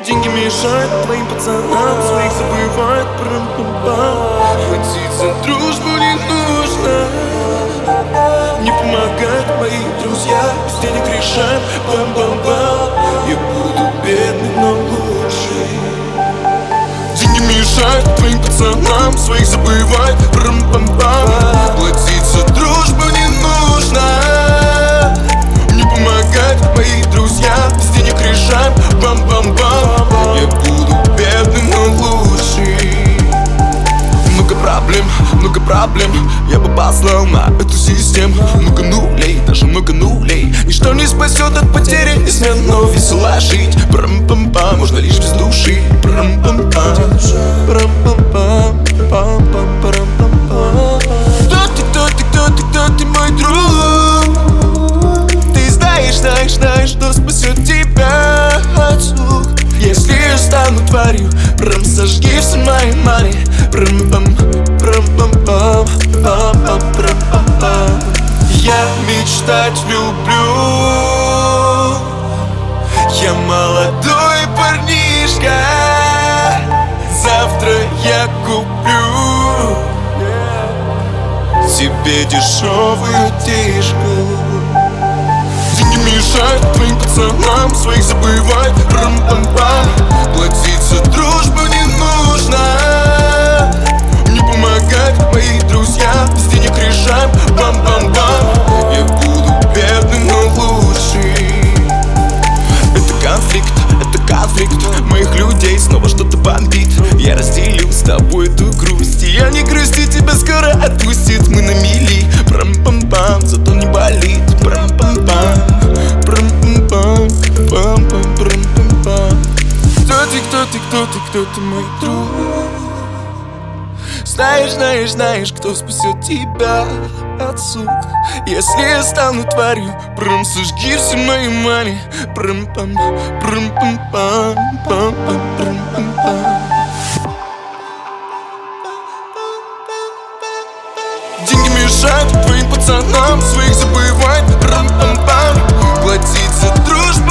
Деньги мешают твоим пацанам, своих забывают, прам-пам-пам. Платить за дружбу не нужно, не помогают мои друзья, без денег решаем, бам-бам-бам. Я буду бедный, но лучший. Деньги мешают твоим пацанам, своих забывают, прам-пам-пам. Платить за дружбу не нужно, не помогают мои друзья, без денег решаем, бам-бам-бам. Я буду бедный, но лучший. Много проблем, я бы послал на эту систему. Много нулей, даже много нулей. Ничто не спасет от потери, неизменно весело жить. Прам-пам-пам, можно лишь без души. Прам-пам-пам, прам-пам-пам, пам-пам-пам-пам. Кто ты, мой друг? Ты знаешь, что спасет тебя от слух. Если я стану тварью, прям сожги все мои мани. Прам-пам, прам-пам-пам, пам-пам-пам-пам. Я мечтать люблю, я молодой парнишка. Завтра я куплю тебе дешевую тишку. Деньги мешают твоим пацанам, своих забывать, прам-пам-пам. Платить за дружбу не нужно, не помогать мои друзья, без денег решаем, бам-бам-бам. Я буду бедный, но лучший. Это конфликт моих людей, снова что-то бомбит. Я разделю с тобой эту грусть, и я не грусти, тебя скоро отпустит. Мы на мели, прам-пам-пам, зато не болит. Прам-пам-пам, прам-пам-пам, пам-пам-прам-пам-пам. Кто ты, мой друг? Знаешь, кто спасет тебя от сук. Если я стану тварью, прям сожги все мои мани. Прам-пам, прам-пам-пам, пам-пам-прам-пам-пам. Деньги мешают твоим пацанам, своих забывать, прам-пам-пам. Платить за дружбу